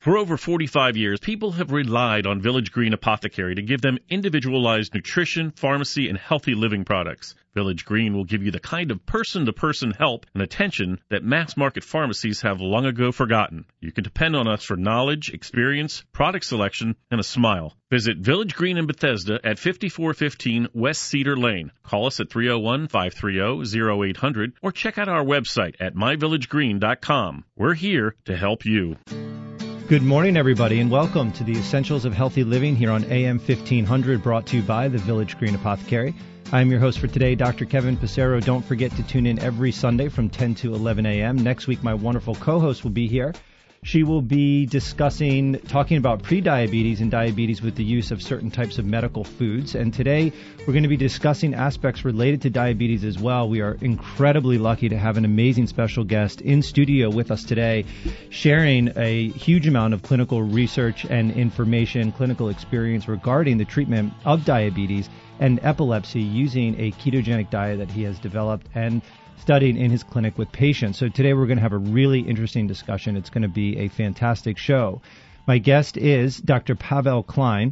For over 45 years, people have relied on Village Green Apothecary to give them individualized nutrition, pharmacy, and healthy living products. Village Green will give you the kind of person-to-person help and attention that mass-market pharmacies have long ago forgotten. You can depend on us for knowledge, experience, product selection, and a smile. Visit Village Green in Bethesda at 5415 West Cedar Lane. Call us at 301-530-0800 or check out our website at myvillagegreen.com. We're here to help you. Good morning, everybody, and welcome to the Essentials of Healthy Living here on AM 1500, brought to you by the Village Green Apothecary. I'm your host for today, Dr. Kevin Passero. Don't forget to tune in every Sunday from 10 to 11 a.m. Next week, my wonderful co-host will be here. She will be talking about prediabetes and diabetes with the use of certain types of medical foods. And today, we're going to be discussing aspects related to diabetes as well. We are incredibly lucky to have an amazing special guest in studio with us today, sharing a huge amount of clinical research and information, clinical experience regarding the treatment of diabetes and epilepsy using a ketogenic diet that he has developed and studied in his clinic with patients. So today we're going to have a really interesting discussion. It's going to be a fantastic show. My guest is Dr. Pavel Klein.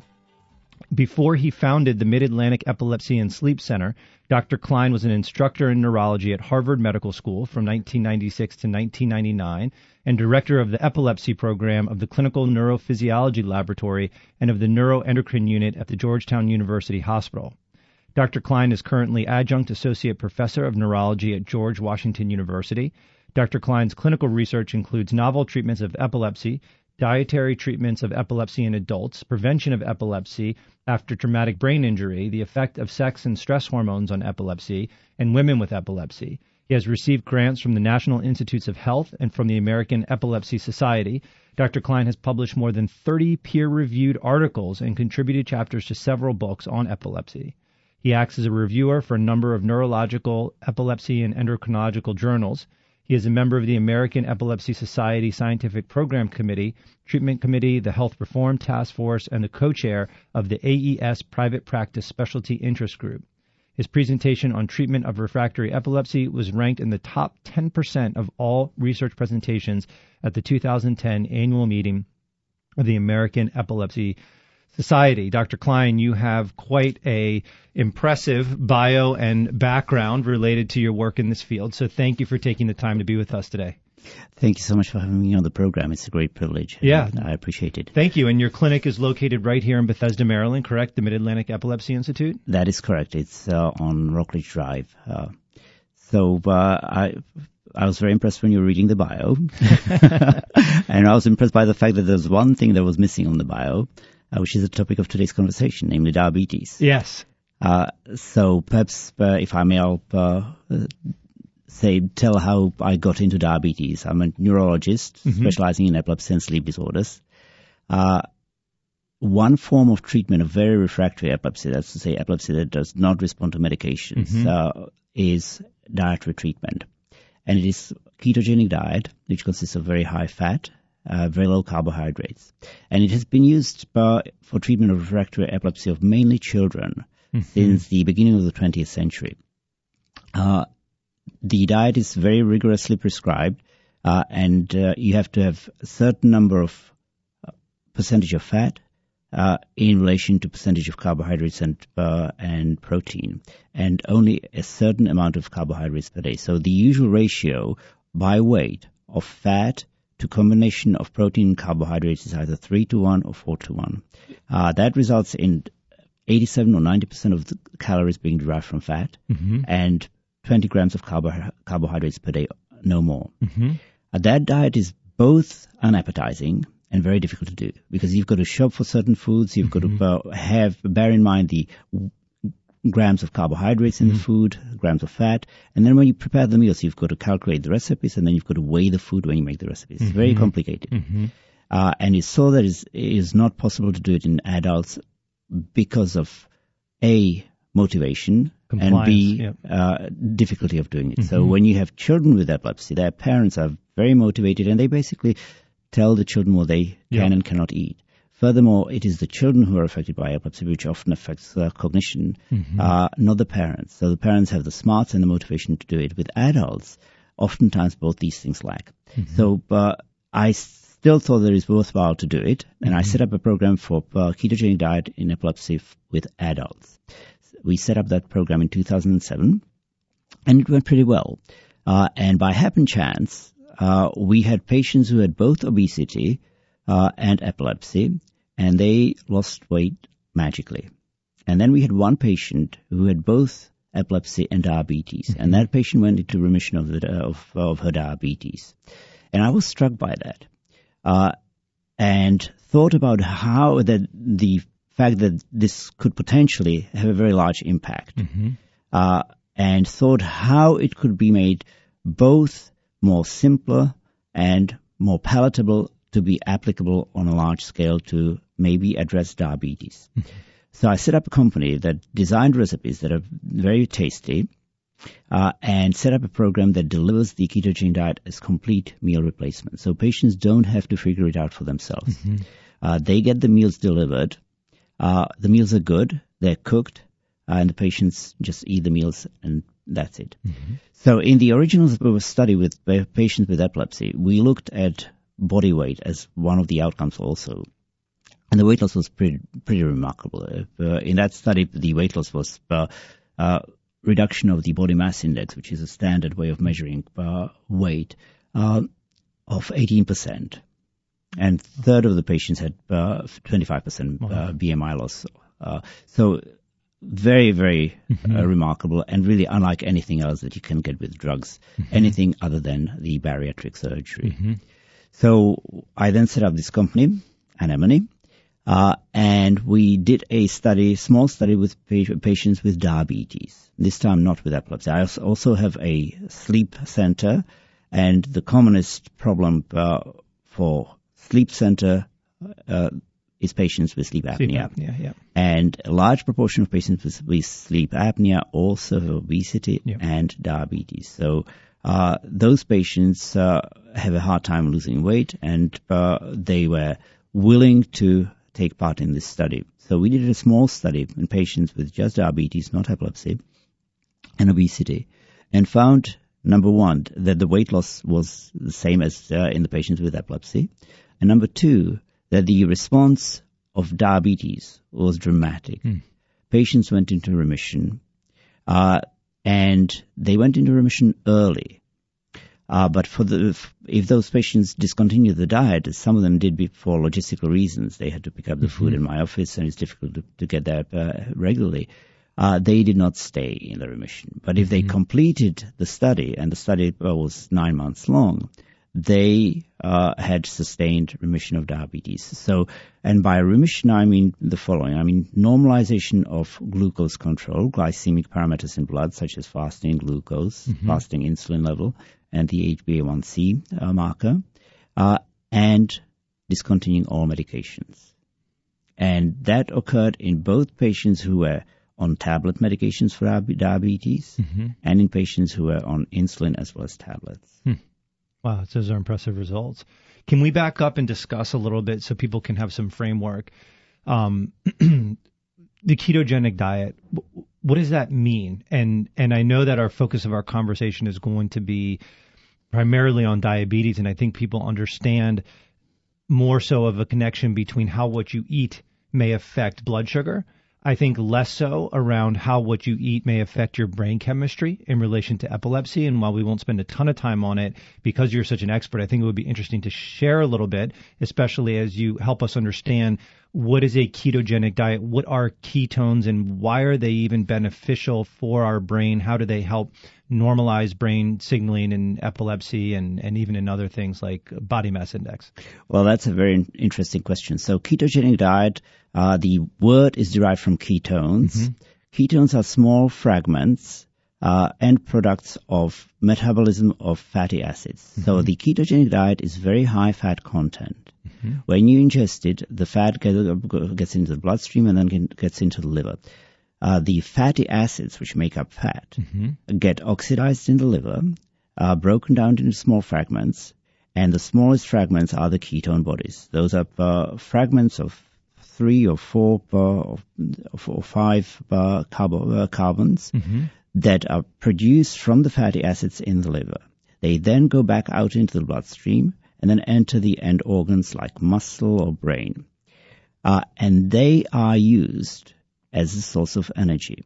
Before he founded the Mid-Atlantic Epilepsy and Sleep Center, Dr. Klein was an instructor in neurology at Harvard Medical School from 1996 to 1999 and director of the epilepsy program of the Clinical Neurophysiology Laboratory and of the Neuroendocrine Unit at the Georgetown University Hospital. Dr. Klein is currently adjunct associate professor of neurology at George Washington University. Dr. Klein's clinical research includes novel treatments of epilepsy, dietary treatments of epilepsy in adults, prevention of epilepsy after traumatic brain injury, the effect of sex and stress hormones on epilepsy, and women with epilepsy. He has received grants from the National Institutes of Health and from the American Epilepsy Society. Dr. Klein has published more than 30 peer-reviewed articles and contributed chapters to several books on epilepsy. He acts as a reviewer for a number of neurological, epilepsy, and endocrinological journals. He is a member of the American Epilepsy Society Scientific Program Committee, Treatment Committee, the Health Reform Task Force, and the co-chair of the AES Private Practice Specialty Interest Group. His presentation on treatment of refractory epilepsy was ranked in the top 10% of all research presentations at the 2010 annual meeting of the American Epilepsy Society. Dr. Klein, you have quite a impressive bio and background related to your work in this field, so thank you for taking the time to be with us today. Thank you so much for having me on the program. It's a great privilege. Yeah. I appreciate it. Thank you. And your clinic is located right here in Bethesda, Maryland, correct? The Mid-Atlantic Epilepsy Institute? That is correct. It's on Rockledge Drive. I was very impressed when you were reading the bio. And I was impressed by the fact that there's one thing that was missing on the bio, which is the topic of today's conversation, namely diabetes. Yes. So perhaps, if I may, I'll tell how I got into diabetes. I'm a neurologist specializing in epilepsy and sleep disorders. One form of treatment of very refractory epilepsy, that's to say epilepsy that does not respond to medications, is dietary treatment. And it is ketogenic diet, which consists of very high fat, very low carbohydrates. And it has been used for treatment of refractory epilepsy of mainly children since the beginning of the 20th century. The diet is very rigorously prescribed, and you have to have a certain number of percentage of fat in relation to percentage of carbohydrates and protein, and only a certain amount of carbohydrates per day. So the usual ratio by weight of fat to combination of protein and carbohydrates is either 3-to-1 or 4-to-1. That results in 87 or 90% of the calories being derived from fat and 20 grams of carbohydrates per day, no more. That diet is both unappetizing and very difficult to do because you've got to shop for certain foods, you've got to bear in mind the grams of carbohydrates in the food, grams of fat, and then when you prepare the meals, you've got to calculate the recipes, and then you've got to weigh the food when you make the recipes. It's very complicated. And it's so that it is not possible to do it in adults because of A, motivation, and B, difficulty of doing it. So when you have children with epilepsy, their parents are very motivated, and they basically tell the children what they can and cannot eat. Furthermore, it is the children who are affected by epilepsy, which often affects cognition, not the parents. So the parents have the smarts and the motivation to do it. With adults, oftentimes both these things lack. So I still thought that it's worthwhile to do it, and I set up a program for ketogenic diet in epilepsy with adults. We set up that program in 2007, and it went pretty well. And by happen chance, we had patients who had both obesity and epilepsy, and they lost weight magically. And then we had one patient who had both epilepsy and diabetes, and that patient went into remission of her diabetes. And I was struck by that, and thought about how the fact that this could potentially have a very large impact, and thought how it could be made both more simpler and more palatable to be applicable on a large scale to maybe address diabetes. So I set up a company that designed recipes that are very tasty, and set up a program that delivers the ketogenic diet as complete meal replacement. So patients don't have to figure it out for themselves. They get the meals delivered. The meals are good. They're cooked. And the patients just eat the meals, and that's it. So in the original study with patients with epilepsy, we looked at body weight as one of the outcomes also. And the weight loss was pretty remarkable. In that study, the weight loss was reduction of the body mass index, which is a standard way of measuring weight, of 18%. And a third of the patients had 25% BMI loss. So very, very remarkable, and really unlike anything else that you can get with drugs, anything other than the bariatric surgery. So I then set up this company, Anemone, and we did a small study with patients with diabetes, this time not with epilepsy. I also have a sleep center, and the commonest problem for sleep center is patients with sleep apnea. And a large proportion of patients with sleep apnea also have obesity and diabetes. So those patients have a hard time losing weight, and they were willing to take part in this study. So we did a small study in patients with just diabetes, not epilepsy, and obesity, and found, number one, that the weight loss was the same as in the patients with epilepsy, and number two, that the response of diabetes was dramatic. Patients went into remission, and they went into remission early. But if those patients discontinued the diet, as some of them did for logistical reasons, they had to pick up the food in my office, and it's difficult to get that regularly, they did not stay in the remission. But if they completed the study, and the study was 9 months long, they had sustained remission of diabetes. So, and by remission, I mean the following. I mean normalization of glucose control, glycemic parameters in blood, such as fasting glucose, fasting insulin level, and the HbA1c marker, and discontinuing all medications. And that occurred in both patients who were on tablet medications for diabetes and in patients who were on insulin as well as tablets. Wow, those are impressive results. Can we back up and discuss a little bit so people can have some framework? The ketogenic diet, what does that mean? And I know that our focus of our conversation is going to be primarily on diabetes, and I think people understand more so of a connection between how what you eat may affect blood sugar. I think less so around how what you eat may affect your brain chemistry in relation to epilepsy. And while we won't spend a ton of time on it because you're such an expert, I think it would be interesting to share a little bit, especially as you help us understand what is a ketogenic diet, what are ketones, and why are they even beneficial for our brain? How do they help normalize brain signaling in epilepsy and even in other things like body mass index? Well, that's a very interesting question. So ketogenic diet, the word is derived from ketones. Ketones are small fragments, end products of metabolism of fatty acids. So the ketogenic diet is very high fat content. When you ingest it, the fat gets into the bloodstream and then gets into the liver. The fatty acids, which make up fat, get oxidized in the liver, broken down into small fragments, and the smallest fragments are the ketone bodies. Those are fragments of 3 or 4 or 5 carbons that are produced from the fatty acids in the liver. They then go back out into the bloodstream and then enter the end organs like muscle or brain. And they are used as a source of energy.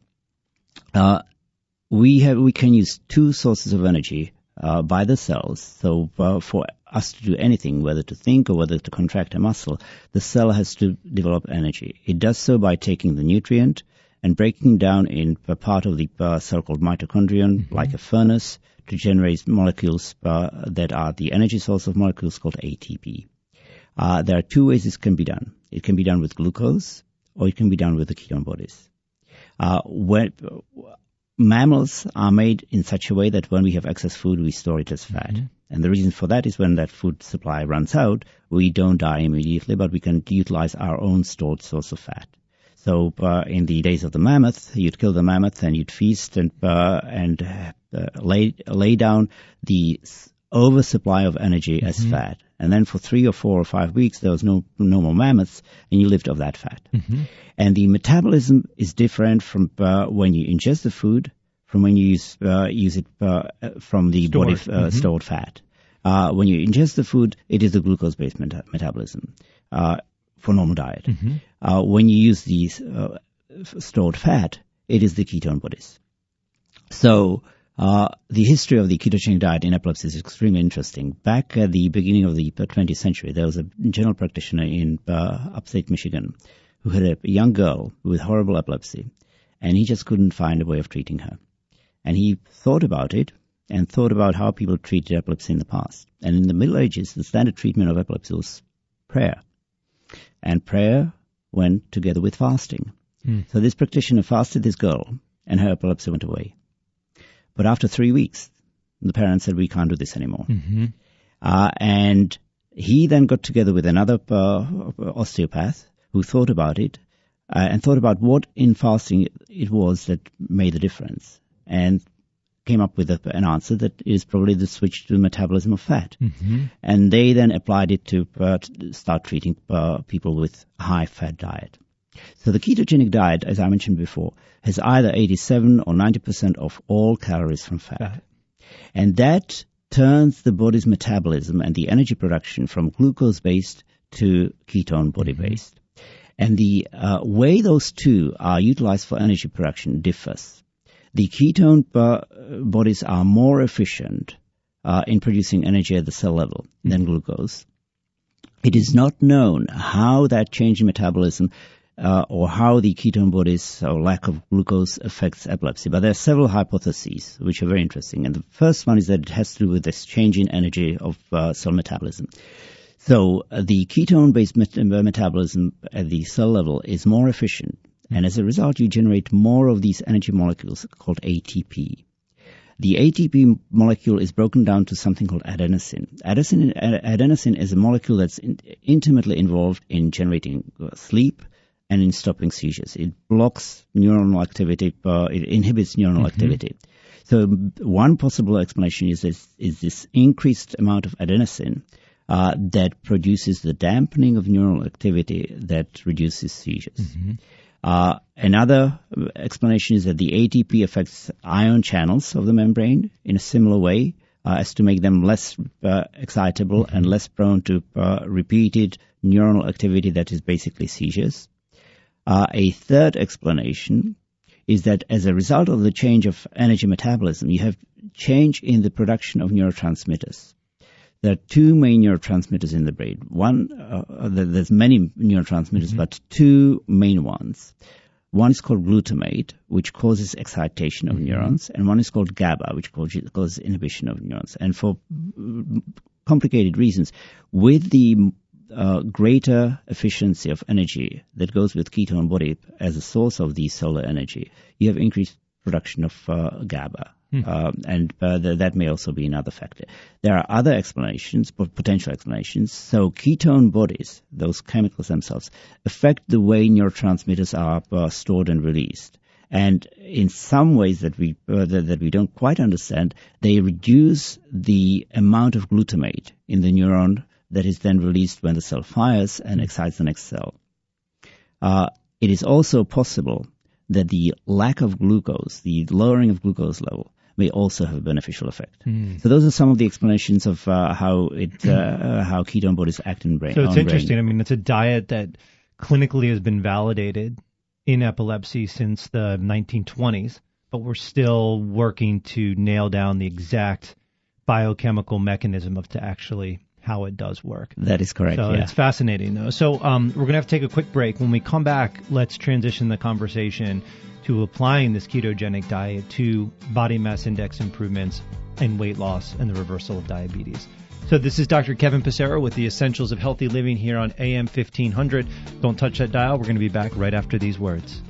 We can use two sources of energy by the cells. So for us to do anything, whether to think or whether to contract a muscle, the cell has to develop energy. It does so by taking the nutrient and breaking down in a part of the cell called mitochondrion, like a furnace, to generate molecules that are the energy source of molecules called ATP. There are two ways this can be done. It can be done with glucose, or it can be done with the ketone bodies. Mammals are made in such a way that when we have excess food, we store it as fat. And the reason for that is when that food supply runs out, we don't die immediately, but we can utilize our own stored source of fat. So in the days of the mammoth, you'd kill the mammoth and you'd feast and lay down the oversupply of energy as fat. And then for 3 or 4 or 5 weeks, there was no more mammoths, and you lived off that fat. And the metabolism is different from when you ingest the food from when you use it from the body stored fat. When you ingest the food, it is the glucose-based metabolism for normal diet. When you use the stored fat, it is the ketone bodies. So the history of the ketogenic diet in epilepsy is extremely interesting. Back at the beginning of the 20th century, there was a general practitioner in upstate Michigan who had a young girl with horrible epilepsy, and he just couldn't find a way of treating her. And he thought about it and thought about how people treated epilepsy in the past. And in the Middle Ages, the standard treatment of epilepsy was prayer. And prayer went together with fasting. So this practitioner fasted this girl, and her epilepsy went away. But after 3 weeks, the parents said, we can't do this anymore. And he then got together with another osteopath who thought about it and thought about what in fasting it was that made the difference, and came up with an answer that is probably the switch to the metabolism of fat. And they then applied it to start treating people with high-fat diet. So the ketogenic diet, as I mentioned before, has either 87 or 90% of all calories from fat. And that turns the body's metabolism and the energy production from glucose-based to ketone body-based. And the way those two are utilized for energy production differs. The ketone bodies are more efficient in producing energy at the cell level than glucose. It is not known how that change in metabolism or how the ketone bodies or lack of glucose affects epilepsy. But there are several hypotheses which are very interesting. And the first one is that it has to do with this change in energy of cell metabolism. So the ketone-based metabolism at the cell level is more efficient. And as a result, you generate more of these energy molecules called ATP. The ATP molecule is broken down to something called adenosine. Adenosine is a molecule that's intimately involved in generating sleep and in stopping seizures. It blocks neuronal activity, it inhibits neuronal activity. So one possible explanation is this increased amount of adenosine that produces the dampening of neuronal activity that reduces seizures. Another explanation is that the ATP affects ion channels of the membrane in a similar way as to make them less excitable and less prone to repeated neuronal activity that is basically seizures. A third explanation is that as a result of the change of energy metabolism, you have change in the production of neurotransmitters. There are two main neurotransmitters in the brain. One, there's many neurotransmitters, but two main ones. One is called glutamate, which causes excitation of neurons, and one is called GABA, which causes inhibition of neurons. And for complicated reasons, with the greater efficiency of energy that goes with ketone body as a source of the cellular energy, you have increased production of GABA. And that may also be another factor. There are other explanations, potential explanations. So ketone bodies, those chemicals themselves, affect the way neurotransmitters are stored and released. And in some ways that we don't quite understand, they reduce the amount of glutamate in the neuron that is then released when the cell fires and excites the next cell. It is also possible that the lack of glucose, the lowering of glucose level, may also have a beneficial effect. So those are some of the explanations of how ketone bodies act in brain. So it's interesting. I mean, it's a diet that clinically has been validated in epilepsy since the 1920s, but we're still working to nail down the exact biochemical mechanism of to actually how it does work. That is correct. So it's fascinating, though. So we're going to have to take a quick break. When we come back, let's transition the conversation to applying this ketogenic diet to body mass index improvements and weight loss and the reversal of diabetes. So this is Dr. Kevin Passero with the Essentials of Healthy Living here on AM 1500. Don't touch that dial. We're going to be back right after these words.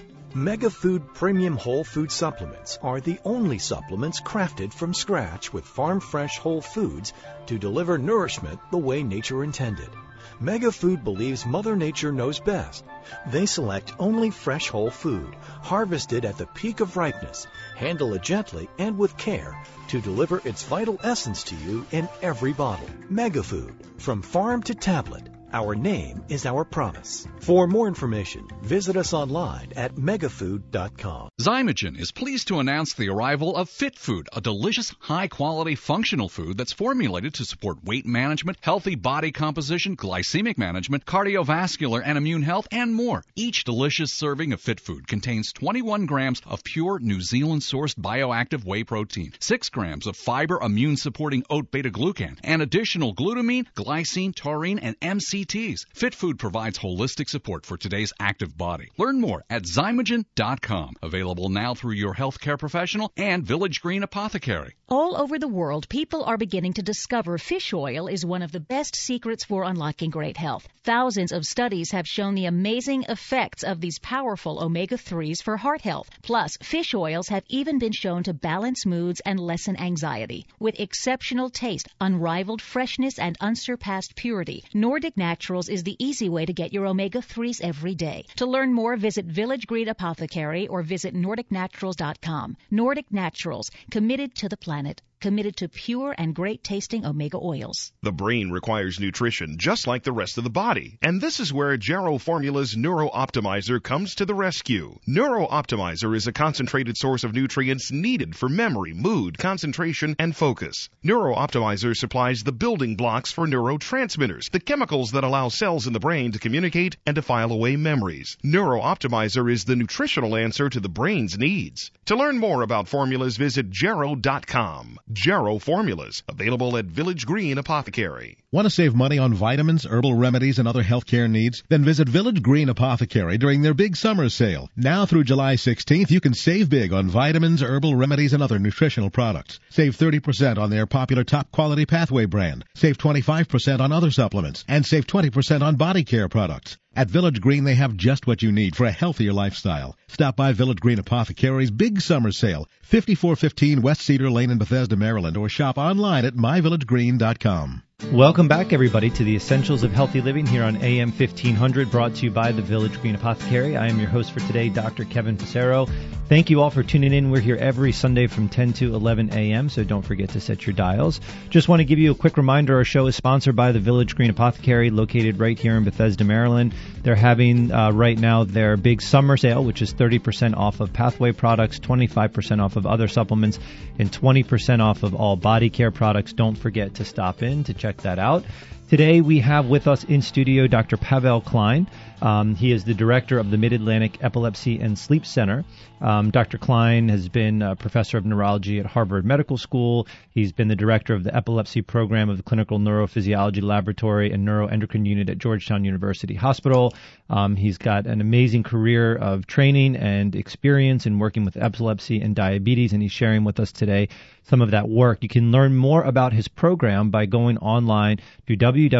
MegaFood Premium Whole Food Supplements are the only supplements crafted from scratch with farm-fresh whole foods to deliver nourishment the way nature intended. MegaFood believes Mother Nature knows best. They select only fresh whole food, harvested at the peak of ripeness, handle it gently and with care to deliver its vital essence to you in every bottle. MegaFood, from farm to tablet. Our name is our promise. For more information, visit us online at megafood.com. Zymogen is pleased to announce the arrival of Fit Food, a delicious, high-quality, functional food that's formulated to support weight management, healthy body composition, glycemic management, cardiovascular and immune health, and more. Each delicious serving of Fit Food contains 21 grams of pure New Zealand-sourced bioactive whey protein, 6 grams of fiber immune-supporting oat beta-glucan, and additional glutamine, glycine, taurine, and MCTs. Fit Food provides holistic support for today's active body. Learn more at Zymogen.com. Available now through your healthcare professional and Village Green Apothecary. All over the world, people are beginning to discover fish oil is one of the best secrets for unlocking great health. Thousands of studies have shown the amazing effects of these powerful omega-3s for heart health. Plus, fish oils have even been shown to balance moods and lessen anxiety. With exceptional taste, unrivaled freshness, and unsurpassed purity, Nordic Naturals is the easy way to get your omega-3s every day. To learn more, visit Village Green Apothecary or visit NordicNaturals.com. Nordic Naturals, committed to the planet, committed to pure and great-tasting omega oils. The brain requires nutrition just like the rest of the body, and this is where Jarrow Formula's Neuro Optimizer comes to the rescue. Neuro Optimizer is a concentrated source of nutrients needed for memory, mood, concentration, and focus. Neuro Optimizer supplies the building blocks for neurotransmitters, the chemicals that allow cells in the brain to communicate and to file away memories. Neuro Optimizer is the nutritional answer to the brain's needs. To learn more about formulas, visit Jarrow.com. Jarrow Formulas, available at Village Green Apothecary. Want to save money on vitamins, herbal remedies, and other healthcare needs? Then visit Village Green Apothecary during their big summer sale. Now through July 16th, you can save big on vitamins, herbal remedies, and other nutritional products. Save 30% on their popular top-quality Pathway brand. Save 25% on other supplements. And save 20% on body care products. At Village Green, they have just what you need for a healthier lifestyle. Stop by Village Green Apothecary's big summer sale, 5415 West Cedar Lane in Bethesda, Maryland, or shop online at myvillagegreen.com. Welcome back, everybody, to the Essentials of Healthy Living here on AM 1500, brought to you by the Village Green Apothecary. I am your host for today, Dr. Kevin Passero. Thank you all for tuning in. We're here every Sunday from 10 to 11 a.m., so don't forget to set your dials. Just want to give you a quick reminder, our show is sponsored by the Village Green Apothecary, located right here in Bethesda, Maryland. They're having right now their big summer sale, which is 30% off of Pathway products, 25% off of other supplements, and 20% off of all body care products. Don't forget to stop in to check that out. Today we have with us in studio Dr. Pavel Klein. He is the director of the Mid-Atlantic Epilepsy and Sleep Center. Dr. Klein has been a professor of neurology at Harvard Medical School. He's been the director of the epilepsy program of the Clinical Neurophysiology Laboratory and Neuroendocrine Unit at Georgetown University Hospital. He's got an amazing career of training and experience in working with epilepsy and diabetes, and he's sharing with us today some of that work. You can learn more about his program by going online to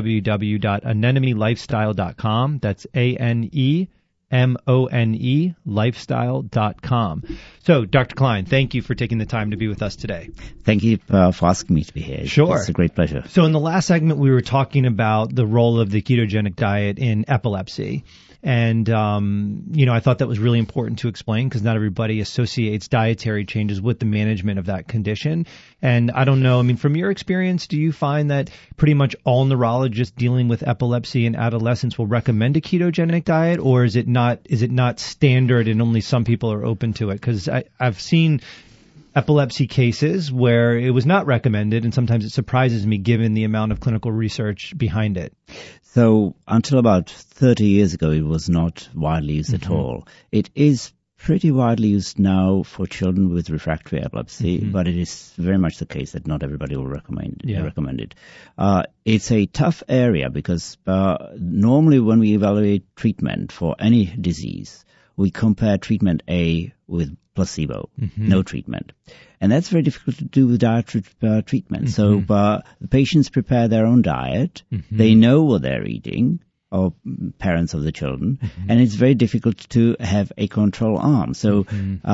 www.anemonelifestyle.com. That's ANEMONE lifestyle.com. So, Dr. Klein, thank you for taking the time to be with us today. Thank you for asking me to be here. Sure. It's a great pleasure. So in the last segment, we were talking about the role of the ketogenic diet in epilepsy. And, I thought that was really important to explain because not everybody associates dietary changes with the management of that condition. And I don't know, from your experience, do you find that pretty much all neurologists dealing with epilepsy in adolescents will recommend a ketogenic diet, or is it not standard and only some people are open to it? Because I've seen epilepsy cases where it was not recommended, and sometimes it surprises me given the amount of clinical research behind it. So until about 30 years ago, it was not widely used at all. It is pretty widely used now for children with refractory epilepsy, but it is very much the case that not everybody will recommend it. It's a tough area because normally when we evaluate treatment for any disease, we compare treatment A with placebo, no treatment. And that's very difficult to do with dietary treatment. So the patients prepare their own diet. They know what they're eating, or parents of the children, and it's very difficult to have a control arm. So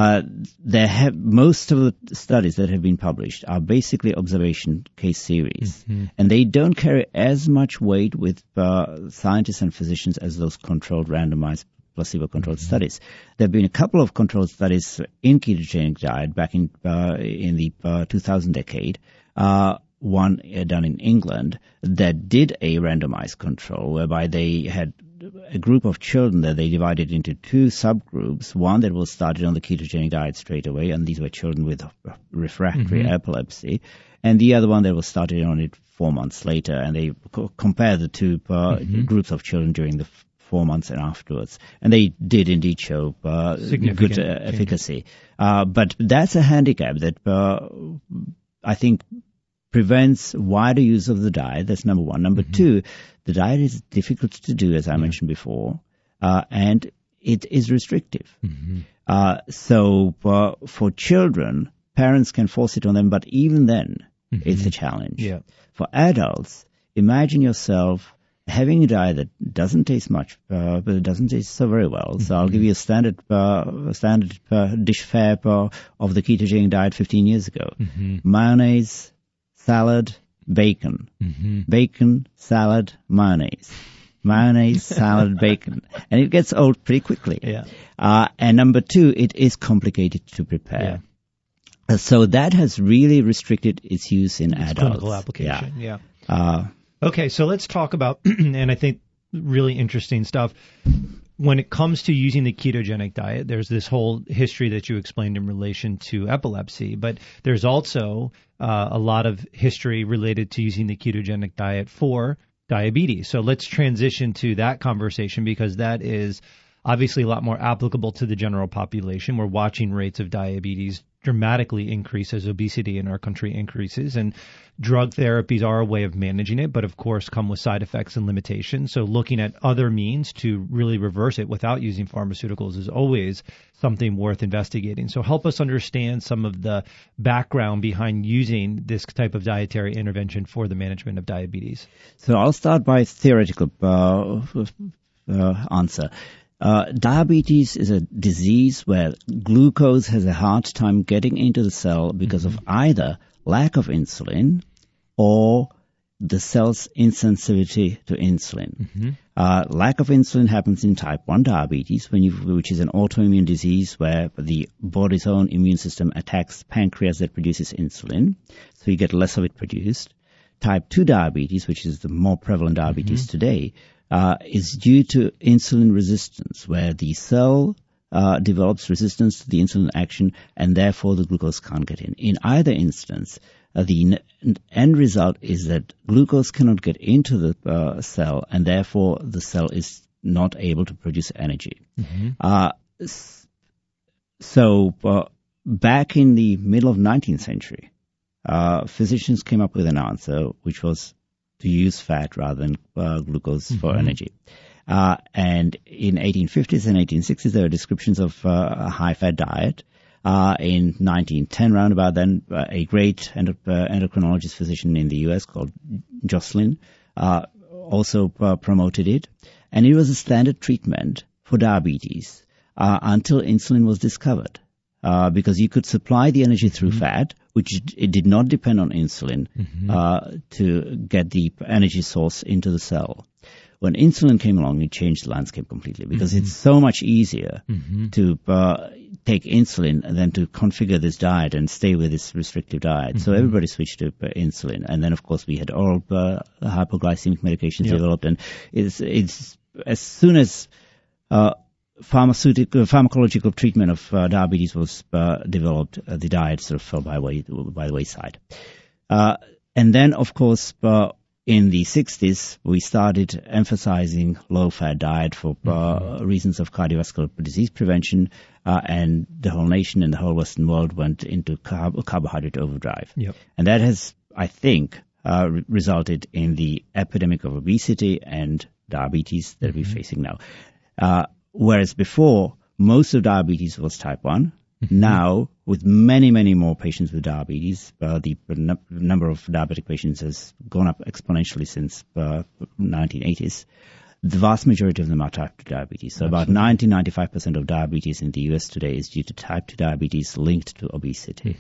most of the studies that have been published are basically observation case series, and they don't carry as much weight with scientists and physicians as those controlled randomized placebo-controlled studies. There have been a couple of controlled studies in ketogenic diet back in the 2000 decade. One done in England that did a randomized control whereby they had a group of children that they divided into two subgroups, one that was started on the ketogenic diet straight away, and these were children with refractory epilepsy, and the other one that was started on it 4 months later, and they compared the two groups of children during the 4 months and afterwards. And they did indeed show good efficacy. But that's a handicap that I think prevents wider use of the diet. That's number one. Number two, the diet is difficult to do, as I mentioned before, and it is restrictive. So for children, parents can force it on them, but even then, it's a challenge. For adults, imagine yourself having a diet that doesn't taste much, but it doesn't taste so very well. So I'll give you a standard dish fare of the ketogenic diet 15 years ago. Mayonnaise, salad, bacon. Bacon, salad, mayonnaise. Mayonnaise, salad, bacon. And it gets old pretty quickly. And number two, it is complicated to prepare. So that has really restricted its use in adults. Clinical application, okay, so let's talk about, and I think really interesting stuff. When it comes to using the ketogenic diet, there's this whole history that you explained in relation to epilepsy, but there's also a lot of history related to using the ketogenic diet for diabetes. So let's transition to that conversation because that is obviously a lot more applicable to the general population. We're watching rates of diabetes dramatically increase as obesity in our country increases, and drug therapies are a way of managing it, but of course come with side effects and limitations. So looking at other means to really reverse it without using pharmaceuticals is always something worth investigating. So help us understand some of the background behind using this type of dietary intervention for the management of diabetes. So I'll start by theoretical answer. Diabetes is a disease where glucose has a hard time getting into the cell because of either lack of insulin or the cell's insensitivity to insulin. Lack of insulin happens in type 1 diabetes, which is an autoimmune disease where the body's own immune system attacks pancreas that produces insulin, so you get less of it produced. Type 2 diabetes, which is the more prevalent diabetes today, is due to insulin resistance, where the cell develops resistance to the insulin action, and therefore the glucose can't get in. In either instance, the end result is that glucose cannot get into the cell, and therefore the cell is not able to produce energy. So back in the middle of the 19th century, physicians came up with an answer, which was to use fat rather than glucose for energy. And in 1850s and 1860s, there were descriptions of a high-fat diet. In 1910, round about then, a great endocrinologist physician in the U.S. called Joslin also promoted it. And it was a standard treatment for diabetes until insulin was discovered. Because you could supply the energy through fat, which it did not depend on insulin to get the energy source into the cell. When insulin came along, it changed the landscape completely because it's so much easier to take insulin than to configure this diet and stay with this restrictive diet. So everybody switched to insulin. And then, of course, we had oral hypoglycemic medications developed. And it's as soon as pharmacological treatment of diabetes was developed. The diet sort of fell by the wayside. And then, of course, in the 60s, we started emphasizing low-fat diet for reasons of cardiovascular disease prevention, and the whole nation and the whole Western world went into carbohydrate overdrive. Yep. And that has, I think, resulted in the epidemic of obesity and diabetes that we're facing now. Whereas before, most of diabetes was type 1. Now, with many, many more patients with diabetes, the number of diabetic patients has gone up exponentially since 1980s. The vast majority of them are type 2 diabetes. So about 90-95% of diabetes in the U.S. today is due to type 2 diabetes linked to obesity.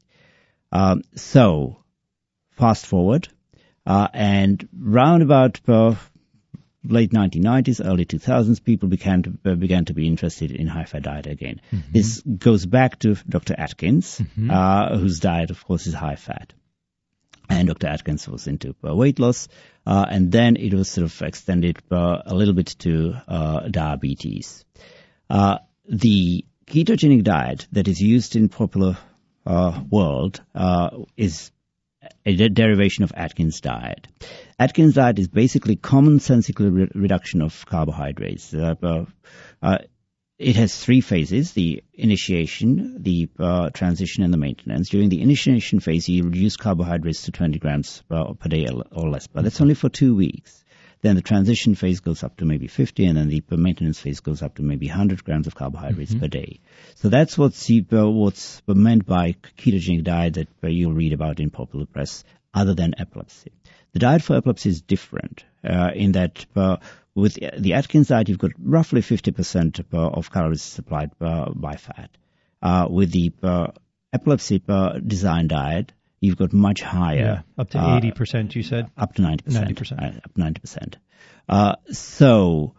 So, fast forward, and round about late 1990s, early 2000s, people began to be interested in high-fat diet again. This goes back to Dr. Atkins, whose diet, of course, is high-fat. And Dr. Atkins was into weight loss, and then it was sort of extended a little bit to diabetes. The ketogenic diet that is used in popular world is a derivation of Atkins' diet. Atkins' diet is basically commonsensical reduction of carbohydrates. It has three phases: the initiation, the transition, and the maintenance. During the initiation phase, you reduce carbohydrates to 20 grams per day or less, but that's only for 2 weeks. Then the transition phase goes up to maybe 50, and then the maintenance phase goes up to maybe 100 grams of carbohydrates per day. So that's what's meant by ketogenic diet that you'll read about in popular press, other than epilepsy. The diet for epilepsy is different in that with the Atkins diet, you've got roughly 50% of calories supplied by fat. With the epilepsy design diet, you've got much higher. Yeah, up to 80%, you said? Up to 90%. 90%. Up to 90%. So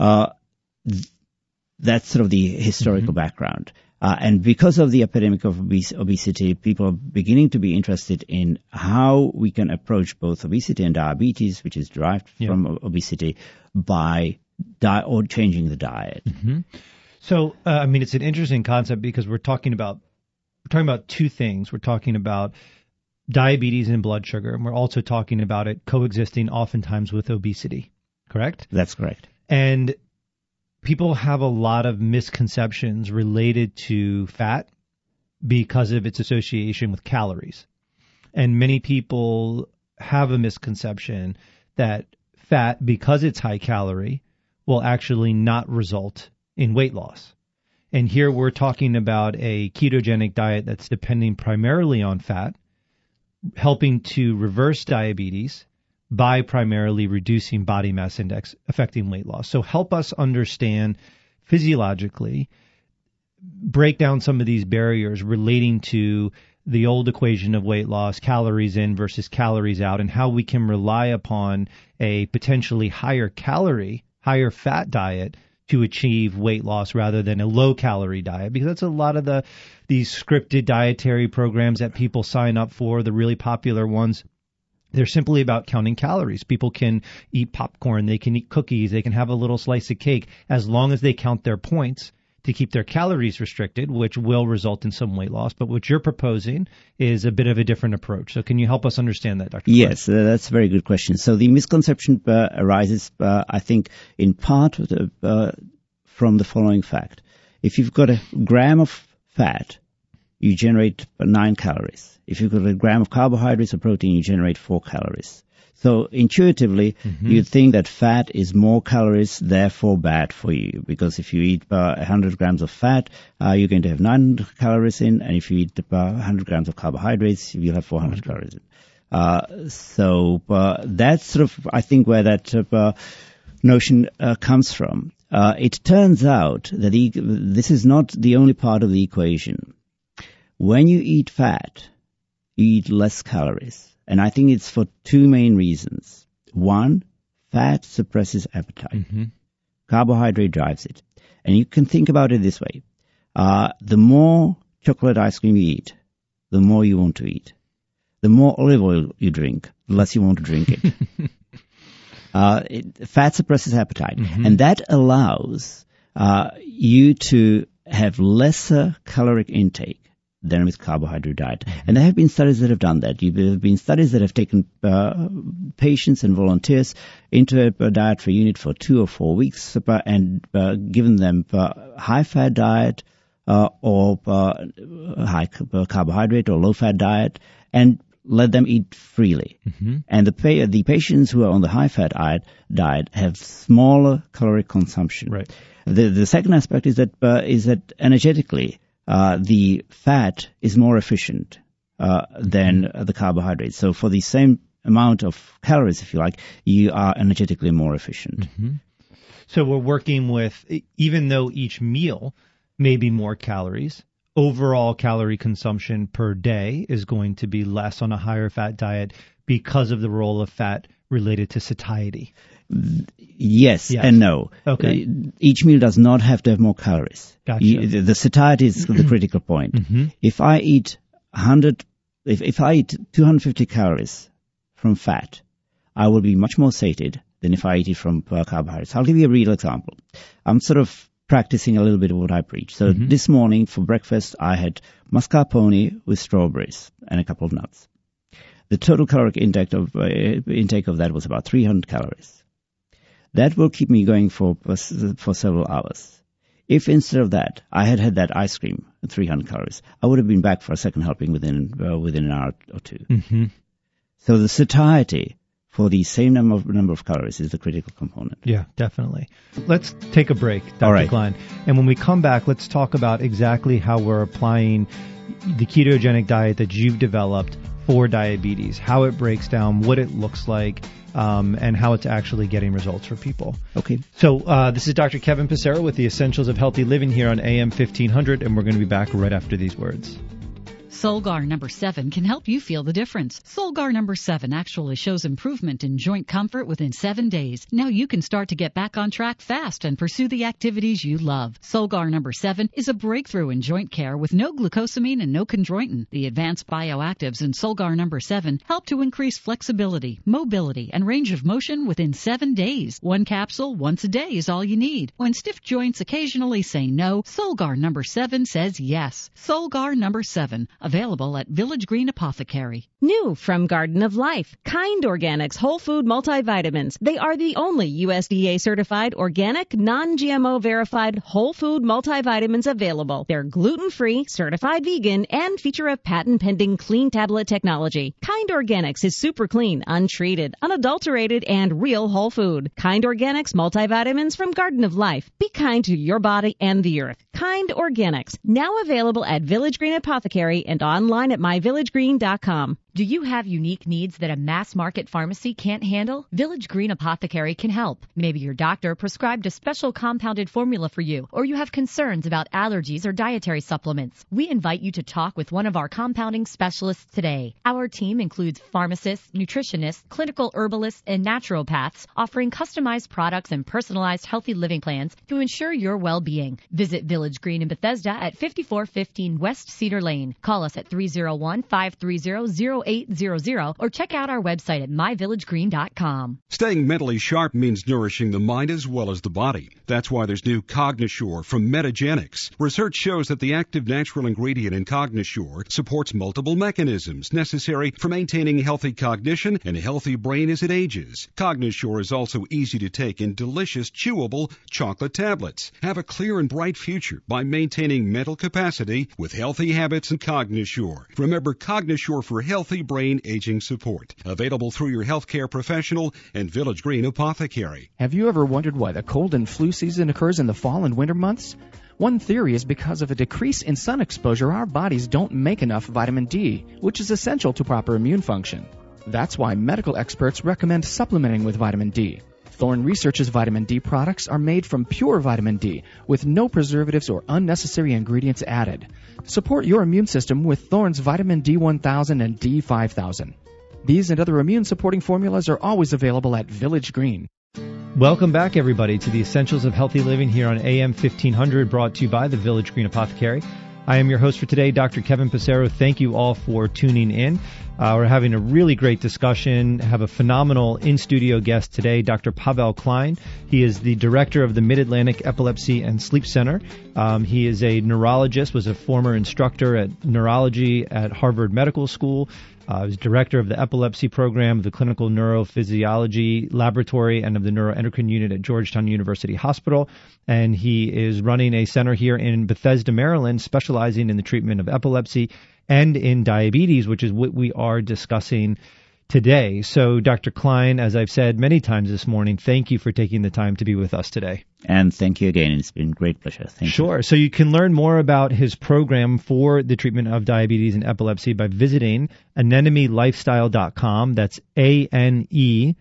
that's sort of the historical background. And because of the epidemic of obesity, people are beginning to be interested in how we can approach both obesity and diabetes, which is derived from obesity, by changing the diet. So, I mean, it's an interesting concept because we're talking about two things. We're talking about diabetes and blood sugar, and we're also talking about it coexisting oftentimes with obesity, correct? That's correct. And people have a lot of misconceptions related to fat because of its association with calories. And many people have a misconception that fat, because it's high calorie, will actually not result in weight loss. And here we're talking about a ketogenic diet that's depending primarily on fat, helping to reverse diabetes by primarily reducing body mass index, affecting weight loss. So help us understand physiologically, break down some of these barriers relating to the old equation of weight loss, calories in versus calories out, and how we can rely upon a potentially higher calorie, higher fat diet to achieve weight loss rather than a low-calorie diet, because that's a lot of these scripted dietary programs that people sign up for, the really popular ones. They're simply about counting calories. People can eat popcorn, they can eat cookies, they can have a little slice of cake, as long as they count their points to keep their calories restricted, which will result in some weight loss. But what you're proposing is a bit of a different approach. So can you help us understand that, Dr. Yes, that's a very good question. So the misconception arises, I think, in part from the following fact. If you've got a gram of fat, you generate 9 calories. If you've got a gram of carbohydrates or protein, you generate 4 calories. So intuitively, you'd think that fat is more calories, therefore bad for you. Because if you eat 100 grams of fat, you're going to have 900 calories in. And if you eat 100 grams of carbohydrates, you'll have 400 calories in. So that's sort of, I think, where that notion comes from. It turns out that this is not the only part of the equation. When you eat fat, you eat less calories. And I think it's for two main reasons. One, fat suppresses appetite. Carbohydrate drives it. And you can think about it this way. The more chocolate ice cream you eat, the more you want to eat. The more olive oil you drink, the less you want to drink it. Fat suppresses appetite. And that allows you to have lesser caloric intake than with carbohydrate diet. And there have been studies that have done that. There have been studies that have taken patients and volunteers into a dietary unit for 2 or 4 weeks and given them high-fat diet or high carbohydrate or low-fat diet and let them eat freely. Mm-hmm. And the patients who are on the high-fat diet have smaller caloric consumption. Right. The second aspect is that energetically, the fat is more efficient than the carbohydrates. So for the same amount of calories, if you like, you are energetically more efficient. Mm-hmm. So we're working with, even though each meal may be more calories, overall calorie consumption per day is going to be less on a higher fat diet because of the role of fat related to satiety. Yes and no. Okay. Each meal does not have to have more calories. Gotcha. The satiety is the critical point. Mm-hmm. If I eat 250 calories from fat, I will be much more sated than if I eat it from carbohydrates. I'll give you a real example. I'm sort of practicing a little bit of what I preach. So this morning for breakfast, I had mascarpone with strawberries and a couple of nuts. The total caloric intake of that was about 300 calories. That will keep me going for several hours. If instead of that, I had that ice cream at 300 calories, I would have been back for a second helping within an hour or two. Mm-hmm. So the satiety for the same number of calories is the critical component. Yeah, definitely. Let's take a break, Dr. All right. Klein. And when we come back, let's talk about exactly how we're applying the ketogenic diet that you've developed for diabetes, how it breaks down, what it looks like, and how it's actually getting results for people. Okay. So this is Dr. Kevin Passero with the Essentials of Healthy Living here on AM 1500, and we're going to be back right after these words. Solgar number 7 can help you feel the difference. Solgar number 7 actually shows improvement in joint comfort within 7 days. Now you can start to get back on track fast and pursue the activities you love. Solgar number 7 is a breakthrough in joint care with no glucosamine and no chondroitin. The advanced bioactives in Solgar number 7 help to increase flexibility, mobility, and range of motion within 7 days. 1 capsule once a day is all you need. When stiff joints occasionally say no, Solgar number 7 says yes. Solgar number 7. Available at Village Green Apothecary. New from Garden of Life, Kind Organics Whole Food Multivitamins. They are the only USDA certified, organic, non-GMO verified whole food multivitamins available. They're gluten-free, certified vegan, and feature a patent-pending clean tablet technology. Kind Organics is super clean, untreated, unadulterated, and real whole food. Kind Organics multivitamins from Garden of Life. Be kind to your body and the earth. Kind Organics, now available at Village Green Apothecary and online at myvillagegreen.com. Do you have unique needs that a mass market pharmacy can't handle? Village Green Apothecary can help. Maybe your doctor prescribed a special compounded formula for you, or you have concerns about allergies or dietary supplements. We invite you to talk with one of our compounding specialists today. Our team includes pharmacists, nutritionists, clinical herbalists, and naturopaths, offering customized products and personalized healthy living plans to ensure your well-being. Visit Village Green in Bethesda at 5415 West Cedar Lane. Call us at 301-530-0800 or check out our website at myvillagegreen.com. Staying mentally sharp means nourishing the mind as well as the body. That's why there's new Cognisure from Metagenics. Research shows that the active natural ingredient in Cognisure supports multiple mechanisms necessary for maintaining healthy cognition and a healthy brain as it ages. Cognisure is also easy to take in delicious, chewable chocolate tablets. Have a clear and bright future by maintaining mental capacity with healthy habits and Cognisure. Remember, Cognisure for healthy brain aging support. Available through your healthcare professional and Village Green Apothecary. Have you ever wondered why the cold and flu season occurs in the fall and winter months? One theory is because of a decrease in sun exposure, our bodies don't make enough vitamin D, which is essential to proper immune function. That's why medical experts recommend supplementing with vitamin D. Thorne Research's vitamin D products are made from pure vitamin D with no preservatives or unnecessary ingredients added. Support your immune system with Thorne's vitamin D1000 and D5000. These and other immune-supporting formulas are always available at Village Green. Welcome back, everybody, to the Essentials of Healthy Living here on AM 1500, brought to you by the Village Green Apothecary. I am your host for today, Dr. Kevin Passero. Thank you all for tuning in. We're having a really great discussion. Have a phenomenal in-studio guest today, Dr. Pavel Klein. He is the director of the Mid-Atlantic Epilepsy and Sleep Center. He is a neurologist, was a former instructor at neurology at Harvard Medical School. He's director of the epilepsy program, the clinical neurophysiology laboratory, and of the neuroendocrine unit at Georgetown University Hospital. And he is running a center here in Bethesda, Maryland, specializing in the treatment of epilepsy and in diabetes, which is what we are discussing today. So, Dr. Klein, as I've said many times this morning, thank you for taking the time to be with us today. And thank you again. It's been a great pleasure. Thank you. Sure. So you can learn more about his program for the treatment of diabetes and epilepsy by visiting anemolifestyle.com. That's ANEMONE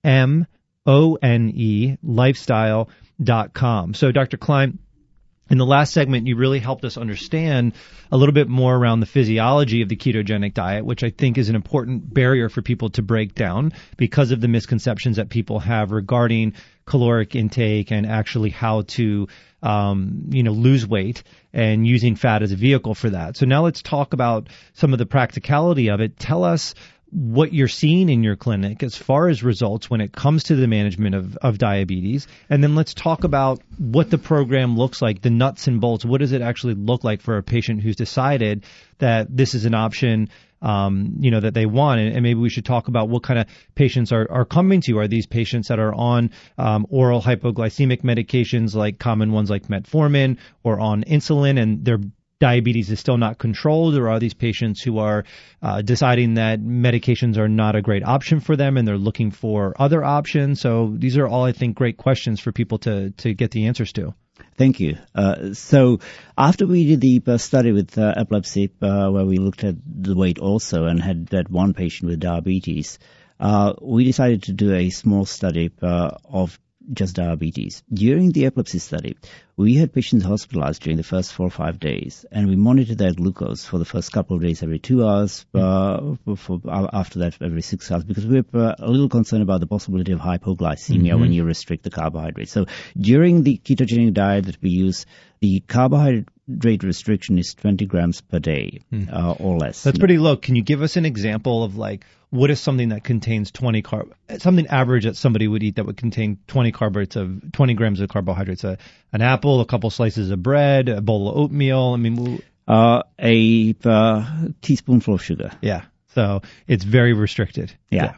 lifestyle.com. So, Dr. Klein, in the last segment, you really helped us understand a little bit more around the physiology of the ketogenic diet, which I think is an important barrier for people to break down because of the misconceptions that people have regarding caloric intake and actually how to, lose weight and using fat as a vehicle for that. So now let's talk about some of the practicality of it. Tell us what you're seeing in your clinic as far as results when it comes to the management of diabetes. And then let's talk about what the program looks like, the nuts and bolts. What does it actually look like for a patient who's decided that this is an option, that they want? And maybe we should talk about what kind of patients are coming to you. Are these patients that are on oral hypoglycemic medications like common ones like metformin, or on insulin and their diabetes is still not controlled, or are these patients who are deciding that medications are not a great option for them and they're looking for other options? So these are all, I think, great questions for people to get the answers to. Thank you. So after we did the study with epilepsy, where we looked at the weight also and had that one patient with diabetes, we decided to do a small study of just diabetes. During the epilepsy study, we had patients hospitalized during the first 4 or 5 days, and we monitored their glucose for the first couple of days every 2 hours, after that every 6 hours, because we were a little concerned about the possibility of hypoglycemia when you restrict the carbohydrates. So during the ketogenic diet that we use, the carbohydrate restriction is 20 grams per day or less. That's pretty low. Can you give us an example of what is something that contains something average that somebody would eat that would contain 20 grams of carbohydrates? An apple, a couple slices of bread, a bowl of oatmeal. I mean, a teaspoonful of sugar. Yeah. So it's very restricted. Yeah.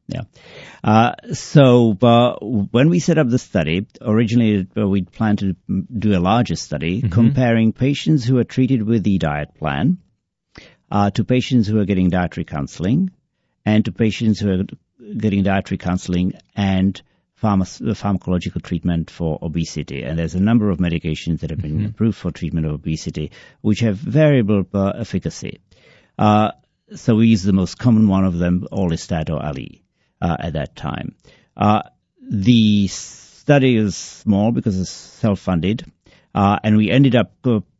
So when we set up the study, originally we planned to do a larger study comparing patients who are treated with the diet plan to patients who are getting dietary counseling, and to patients who are getting dietary counseling and pharmacological treatment for obesity. And there's a number of medications that have been approved for treatment of obesity, which have variable efficacy. So we use the most common one of them, Orlistat or Ali, at that time. The study is small because it's self-funded, and we ended up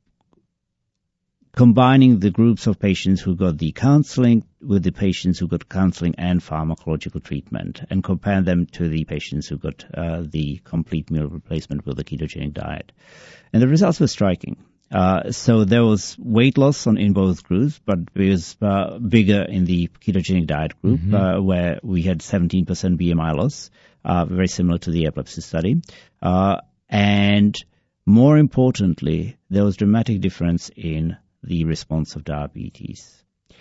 combining the groups of patients who got the counseling with the patients who got counseling and pharmacological treatment, and compared them to the patients who got the complete meal replacement with the ketogenic diet. And the results were striking. So there was weight loss in both groups, but it was bigger in the ketogenic diet group, where we had 17% BMI loss, very similar to the epilepsy study. And more importantly, there was dramatic difference in the response of diabetes.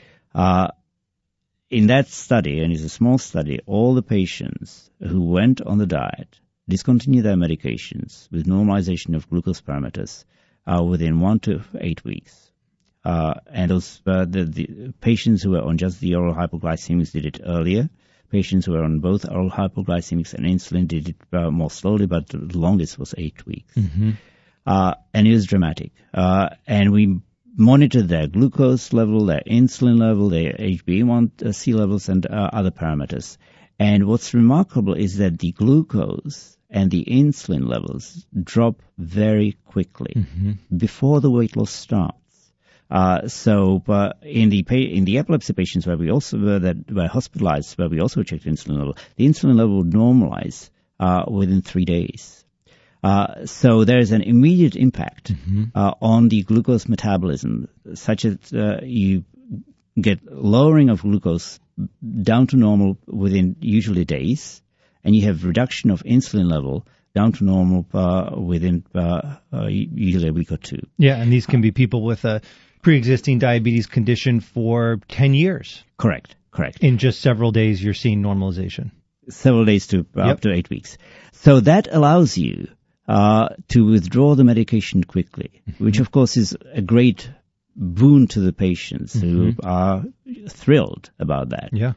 In that study, and it's a small study, all the patients who went on the diet discontinued their medications with normalization of glucose parameters within 1 to 8 weeks. And those the patients who were on just the oral hypoglycemics did it earlier. Patients who were on both oral hypoglycemics and insulin did it more slowly, but the longest was 8 weeks. And it was dramatic. And we monitored their glucose level, their insulin level, their HbA1c levels, and other parameters. And what's remarkable is that the glucose and the insulin levels drop very quickly before the weight loss starts. So in the epilepsy patients where we also were hospitalized, where we also checked insulin level, the insulin level would normalize within 3 days. So there is an immediate impact on the glucose metabolism, such that you get lowering of glucose down to normal within usually days, and you have reduction of insulin level down to normal within usually a week or two. Yeah, and these can be people with a pre-existing diabetes condition for 10 years. Correct. In just several days, you're seeing normalization. Several days to up to 8 weeks. So that allows you to withdraw the medication quickly, which of course is a great boon to the patients who are thrilled about that. Yeah.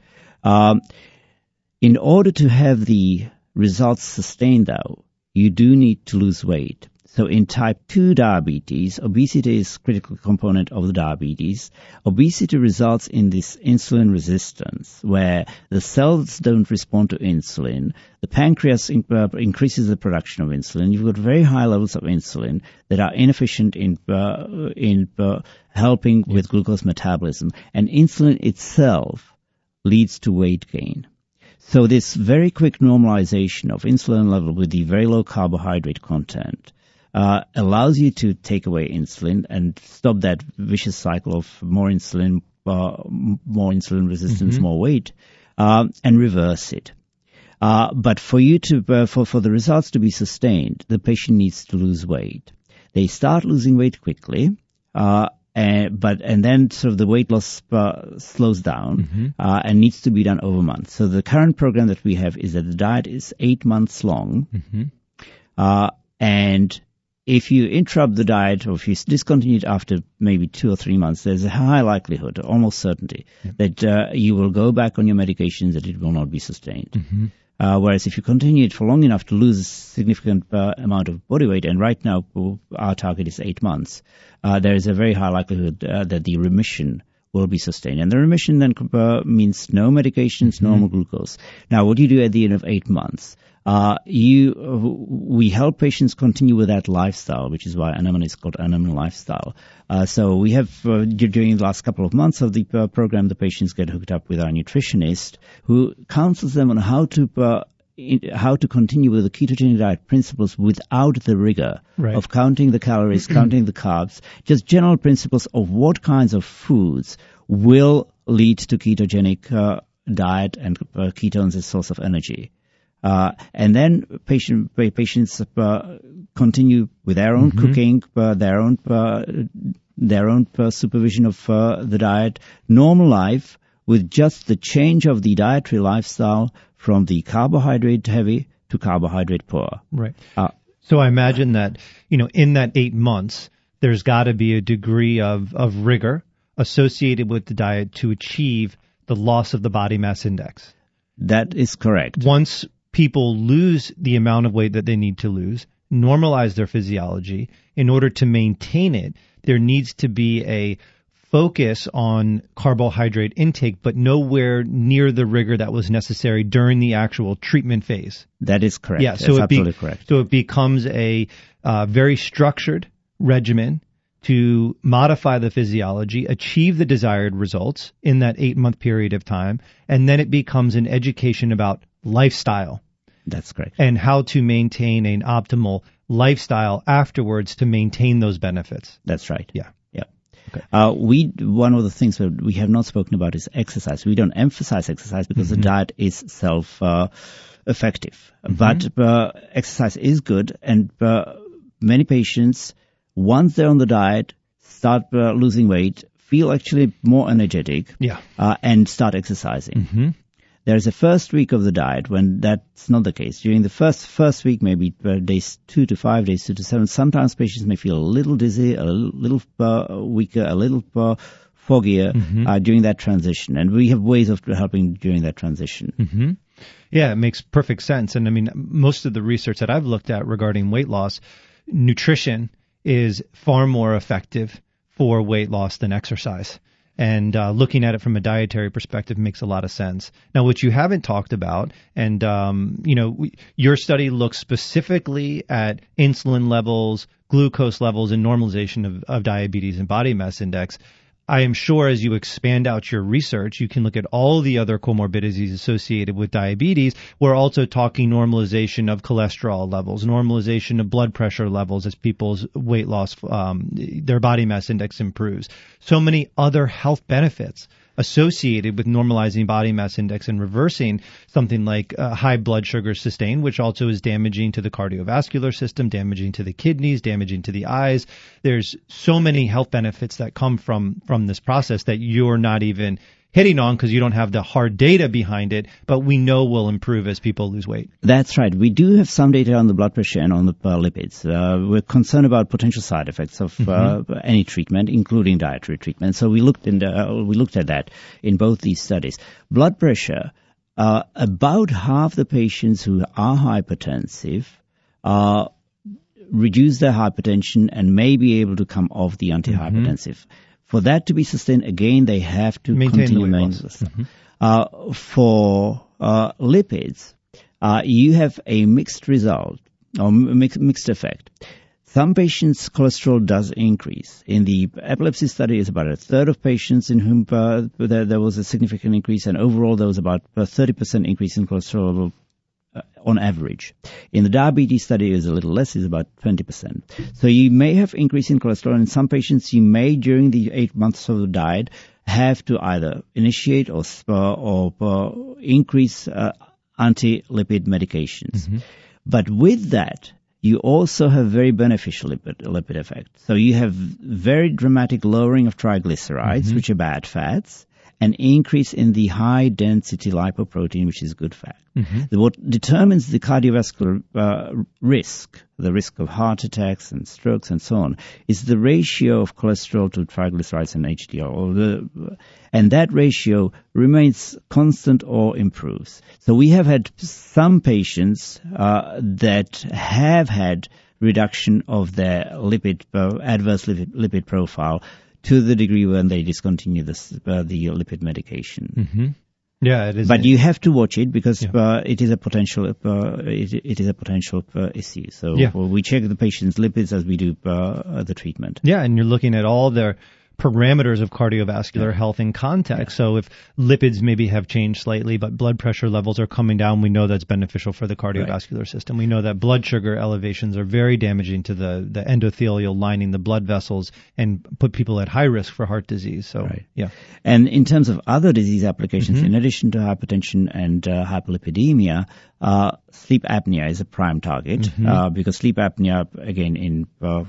In order to have the results sustained, though, you do need to lose weight. So in type 2 diabetes, obesity is a critical component of the diabetes. Obesity results in this insulin resistance, where the cells don't respond to insulin. The pancreas increases the production of insulin. You've got very high levels of insulin that are inefficient in helping with glucose metabolism. And insulin itself leads to weight gain. So this very quick normalization of insulin level with the very low carbohydrate content allows you to take away insulin and stop that vicious cycle of more insulin resistance, more weight, and reverse it. But for you to for the results to be sustained, the patient needs to lose weight. They start losing weight quickly, and then sort of the weight loss slows down and needs to be done over months. So the current program that we have is that the diet is 8 months long, and if you interrupt the diet or if you discontinue it after maybe 2 or 3 months, there's a high likelihood, almost certainty, that you will go back on your medications, that it will not be sustained. Whereas if you continue it for long enough to lose a significant amount of body weight, and right now our target is 8 months, there is a very high likelihood that the remission will be sustained. And the remission then means no medications, normal glucose. Now, what do you do at the end of 8 months? We help patients continue with that lifestyle, which is why Anemone is called Anemone Lifestyle. So we have, during the last couple of months of the program, the patients get hooked up with our nutritionist who counsels them on how to continue with the ketogenic diet principles without the rigor of counting the calories, counting the carbs, just general principles of what kinds of foods will lead to ketogenic diet and ketones as a source of energy. And then patients continue with their own cooking, their own supervision of the diet, normal life with just the change of the dietary lifestyle from the carbohydrate heavy to carbohydrate poor. Right. So I imagine that, in that 8 months, there's got to be a degree of rigor associated with the diet to achieve the loss of the body mass index. That is correct. Once people lose the amount of weight that they need to lose, normalize their physiology, in order to maintain it, there needs to be a focus on carbohydrate intake, but nowhere near the rigor that was necessary during the actual treatment phase. That is correct. Yeah, so that's absolutely correct. So it becomes a very structured regimen to modify the physiology, achieve the desired results in that 8-month period of time, and then it becomes an education about lifestyle. That's correct. And how to maintain an optimal lifestyle afterwards to maintain those benefits. That's right. Yeah. Okay. One of the things that we have not spoken about is exercise. We don't emphasize exercise because the diet is self-effective. But exercise is good, and many patients, once they're on the diet, start losing weight, feel actually more energetic, and start exercising. There's a first week of the diet when that's not the case. During the first week, maybe days 2 to 5, days 2 to 7, sometimes patients may feel a little dizzy, a little weaker, a little foggier during that transition. And we have ways of helping during that transition. Yeah, it makes perfect sense. And I mean, most of the research that I've looked at regarding weight loss, nutrition is far more effective for weight loss than exercise. And looking at it from a dietary perspective makes a lot of sense. Now, what you haven't talked about, and your study looks specifically at insulin levels, glucose levels, and normalization of diabetes and body mass index. I am sure as you expand out your research, you can look at all the other comorbidities associated with diabetes. We're also talking normalization of cholesterol levels, normalization of blood pressure levels as people's weight loss, their body mass index improves. So many other health benefits associated with normalizing body mass index and reversing something like high blood sugar sustain, which also is damaging to the cardiovascular system, damaging to the kidneys, damaging to the eyes. There's so many health benefits that come from this process that you're not even hitting on because you don't have the hard data behind it, but we know will improve as people lose weight. That's right. We do have some data on the blood pressure and on the lipids. We're concerned about potential side effects of any treatment, including dietary treatment. So we looked at that in both these studies. Blood pressure, about half the patients who are hypertensive reduce their hypertension and may be able to come off the antihypertensive. For that to be sustained, again, they have to continue maintenance. For lipids, you have a mixed result or mixed effect. Some patients' cholesterol does increase. In the epilepsy study, it's about a third of patients in whom there was a significant increase, and overall there was about a 30% increase in cholesterol level on average. In the diabetes study, it is a little less, it's about 20%. So you may have increase in cholesterol, and in some patients you may, during the 8 months of the diet, have to either initiate or increase anti-lipid medications. But with that, you also have very beneficial lipid effect. So you have very dramatic lowering of triglycerides, which are bad fats, an increase in the high-density lipoprotein, which is good fat. What determines the cardiovascular risk, the risk of heart attacks and strokes and so on, is the ratio of cholesterol to triglycerides and HDL. And that ratio remains constant or improves. So we have had some patients that have had reduction of their adverse lipid profile to the degree when they discontinue the lipid medication. Yeah, it is. But you have to watch it because it is a potential issue. So we check the patient's lipids as we do the treatment. Yeah, and you're looking at all their parameters of cardiovascular health in context. So if lipids maybe have changed slightly, but blood pressure levels are coming down, we know that's beneficial for the cardiovascular system. We know that blood sugar elevations are very damaging to the endothelial lining, the blood vessels, and put people at high risk for heart disease. So, And in terms of other disease applications, in addition to hypertension and hyperlipidemia, sleep apnea is a prime target because sleep apnea, again, in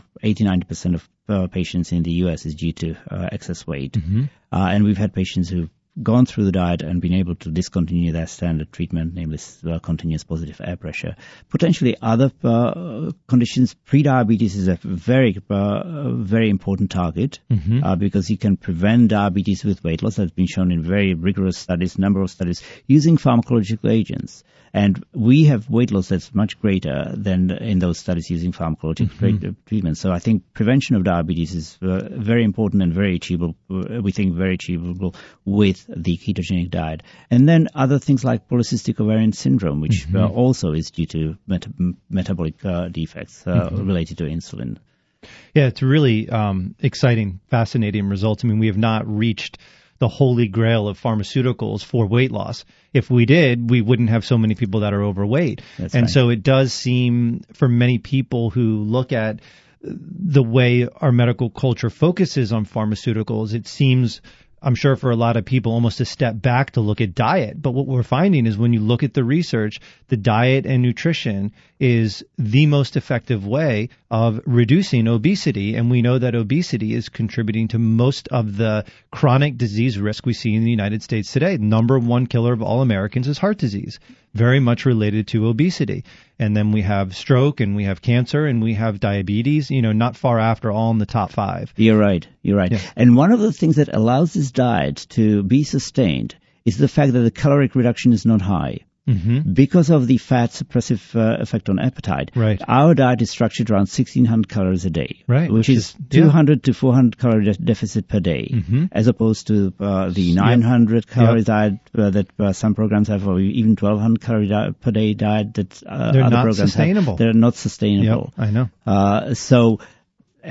80-90% of patients in the U.S. is due to excess weight. And we've had patients who've gone through the diet and been able to discontinue their standard treatment, namely continuous positive air pressure. Potentially other conditions, prediabetes is a very, very important target because you can prevent diabetes with weight loss. That's been shown in very rigorous studies, number of studies, using pharmacological agents. And we have weight loss that's much greater than in those studies using pharmacological treatment. So I think prevention of diabetes is very important and very achievable, we think very achievable with the ketogenic diet. And then other things like polycystic ovarian syndrome, which also is due to metabolic defects related to insulin. Yeah, it's really exciting, fascinating results. I mean, we have not reached the holy grail of pharmaceuticals for weight loss. If we did, we wouldn't have so many people that are overweight. So it does seem for many people who look at the way our medical culture focuses on pharmaceuticals, it seems, I'm sure for a lot of people, almost a step back to look at diet. But what we're finding is when you look at the research, the diet and nutrition is the most effective way of reducing obesity. And we know that obesity is contributing to most of the chronic disease risk we see in the United States today. Number one killer of all Americans is heart disease, very much related to obesity. And then we have stroke and we have cancer and we have diabetes, not far after, all in the top 5. You're right. Yeah. And one of the things that allows this diet to be sustained is the fact that the caloric reduction is not high. Because of the fat suppressive effect on appetite, our diet is structured around 1,600 calories a day, which is 200 to 400 calorie deficit per day, as opposed to the 900 calorie diet that some programs have, or even 1,200 calorie per day diet that they're other not programs sustainable. have. They're not sustainable. I know. And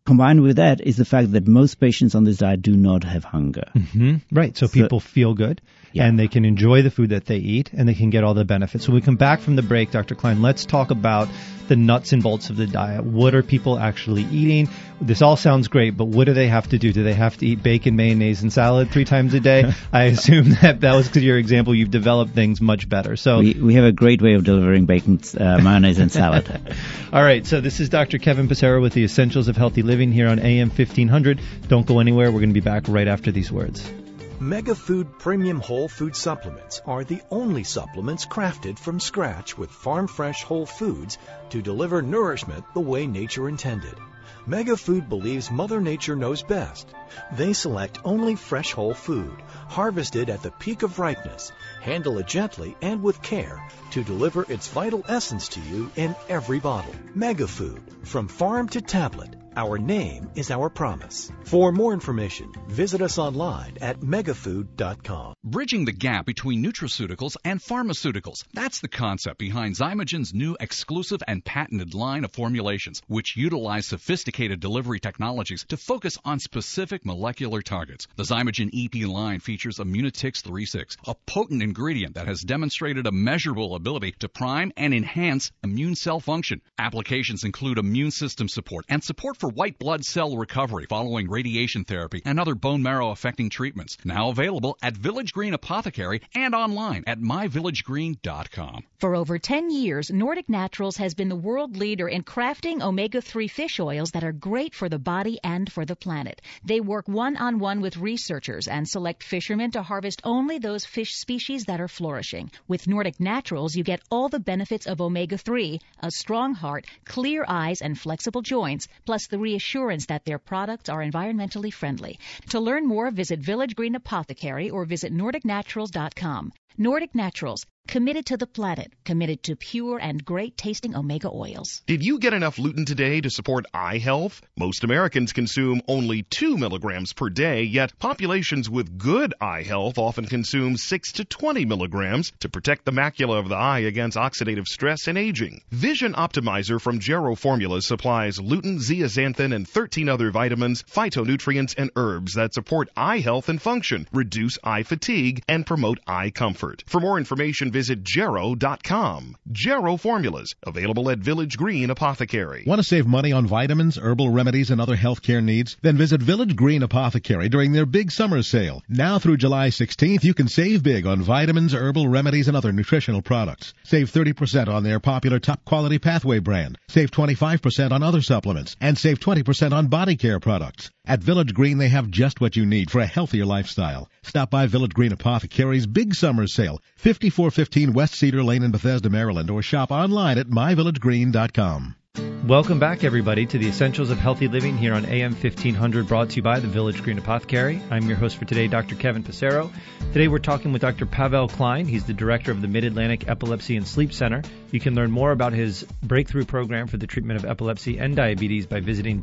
combined with that is the fact that most patients on this diet do not have hunger. Right. So people feel good, and they can enjoy the food that they eat, and they can get all the benefits. So when we come back from the break, Dr. Klein, let's talk about the nuts and bolts of the diet. What are people actually eating? This all sounds great, but what do they have to do? Do they have to eat bacon, mayonnaise, and salad 3 times a day? I assume that was because your example. You've developed things much better. So we have a great way of delivering bacon, mayonnaise, and salad. All right. So this is Dr. Kevin Passero with the Essentials of Healthy Living here on AM 1500. Don't go anywhere. We're going to be back right after these words. MegaFood Premium Whole Food Supplements are the only supplements crafted from scratch with farm-fresh whole foods to deliver nourishment the way nature intended. MegaFood believes Mother Nature knows best. They select only fresh whole food, harvested at the peak of ripeness, handle it gently and with care to deliver its vital essence to you in every bottle. MegaFood, from farm to tablet. Our name is our promise. For more information, visit us online at megafood.com. Bridging the gap between nutraceuticals and pharmaceuticals. That's the concept behind Zymogen's new exclusive and patented line of formulations, which utilize sophisticated delivery technologies to focus on specific molecular targets. The Zymogen EP line features Immunotix 36, a potent ingredient that has demonstrated a measurable ability to prime and enhance immune cell function. Applications include immune system support and support for white blood cell recovery following radiation therapy and other bone marrow affecting treatments. Now available at Village Green Apothecary and online at myvillagegreen.com. For over 10 years, Nordic Naturals has been the world leader in crafting omega-3 fish oils that are great for the body and for the planet. They work one-on-one with researchers and select fishermen to harvest only those fish species that are flourishing. With Nordic Naturals, you get all the benefits of omega-3, a strong heart, clear eyes, and flexible joints, plus the reassurance that their products are environmentally friendly. To learn more, visit Village Green Apothecary or visit NordicNaturals.com. Nordic Naturals, committed to the planet, committed to pure and great-tasting omega oils. Did you get enough lutein today to support eye health? Most Americans consume only 2 milligrams per day, yet populations with good eye health often consume 6 to 20 milligrams to protect the macula of the eye against oxidative stress and aging. Vision Optimizer from Gero Formulas supplies lutein, zeaxanthin, and 13 other vitamins, phytonutrients, and herbs that support eye health and function, reduce eye fatigue, and promote eye comfort. For more information, visit Gero.com. Gero Formulas, available at Village Green Apothecary. Want to save money on vitamins, herbal remedies, and other healthcare needs? Then visit Village Green Apothecary during their big summer sale. Now through July 16th, you can save big on vitamins, herbal remedies, and other nutritional products. Save 30% on their popular top-quality Pathway brand. Save 25% on other supplements. And save 20% on body care products. At Village Green, they have just what you need for a healthier lifestyle. Stop by Village Green Apothecary's big summer sale, 5415 West Cedar Lane in Bethesda, Maryland, or shop online at myvillagegreen.com. Welcome back, everybody, to the Essentials of Healthy Living here on AM 1500, brought to you by the Village Green Apothecary. I'm your host for today, Dr. Kevin Passero. Today we're talking with Dr. Pavel Klein. He's the director of the Mid-Atlantic Epilepsy and Sleep Center. You can learn more about his breakthrough program for the treatment of epilepsy and diabetes by visiting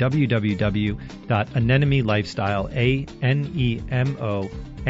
www.anemonelifestyle.com.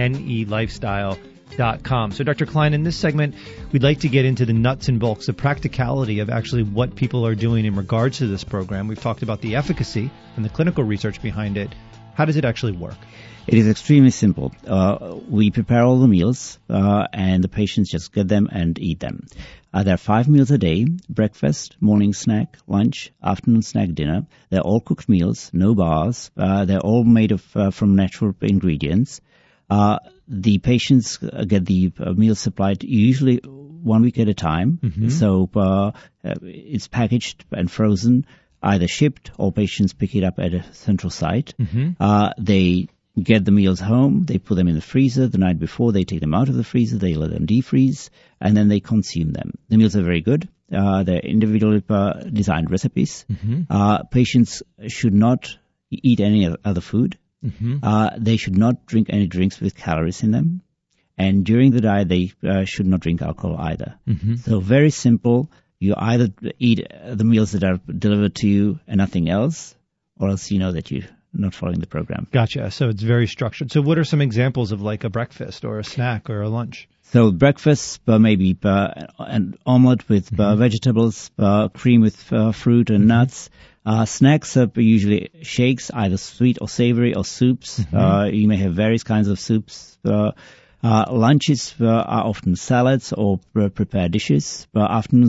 So, Dr. Klein, in this segment, we'd like to get into the nuts and bolts, the practicality of actually what people are doing in regards to this program. We've talked about the efficacy and the clinical research behind it. How does it actually work? It is extremely simple. We prepare all the meals, and the patients just get them and eat them. There are 5 meals a day: breakfast, morning snack, lunch, afternoon snack, dinner. They're all cooked meals, no bars. They're all made from natural ingredients. The patients get the meals supplied usually 1 week at a time. Mm-hmm. So it's packaged and frozen, either shipped or patients pick it up at a central site. Mm-hmm. They get the meals home, they put them in the freezer the night before, they take them out of the freezer, they let them defreeze, and then they consume them. The meals are very good. They're individually designed recipes. Mm-hmm. Patients should not eat any other food. Mm-hmm. They should not drink any drinks with calories in them. And during the diet, they should not drink alcohol either. Mm-hmm. So very simple. You either eat the meals that are delivered to you and nothing else, or else you know that you're not following the program. Gotcha. So it's very structured. So what are some examples of like a breakfast or a snack or a lunch? So breakfast, maybe an omelet with vegetables, cream with fruit and nuts. Snacks are usually shakes, either sweet or savory, or soups. You may have various kinds of soups. Lunches are often salads or prepared dishes. Afternoon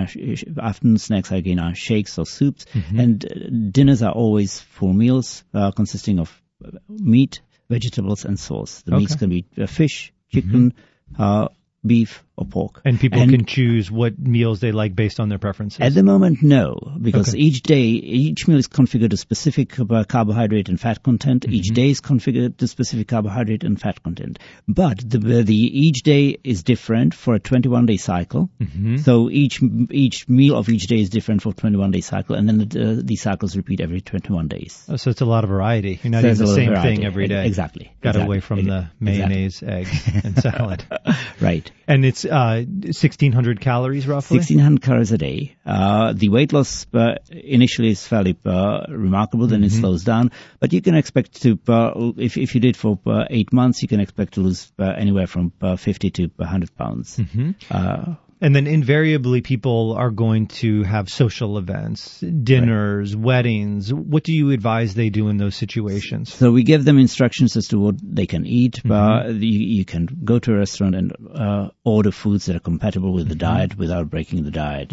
snacks again are shakes or soups. And dinners are always full meals consisting of meat, vegetables, and sauce. The meats can be fish, chicken, beef, or pork. And people can choose what meals they like based on their preferences? At the moment, no, because each meal is configured to specific carbohydrate and fat content. Each day is configured to specific carbohydrate and fat content. But each day is different for a 21-day cycle. So each meal of each day is different for a 21-day cycle, and then these cycles repeat every 21 days. Oh, so it's a lot of variety. You're not eating the same thing every day. Exactly. Got away from the mayonnaise, eggs, and salad. Right. And it's 1,600 calories roughly? 1,600 calories a day. The weight loss initially is fairly remarkable, then it slows down. But you can expect to, if you did for 8 months, you can expect to lose anywhere from 50 to 100 pounds. And then invariably people are going to have social events, dinners, weddings. What do you advise they do in those situations? So we give them instructions as to what they can eat. You can go to a restaurant and order foods that are compatible with the diet without breaking the diet.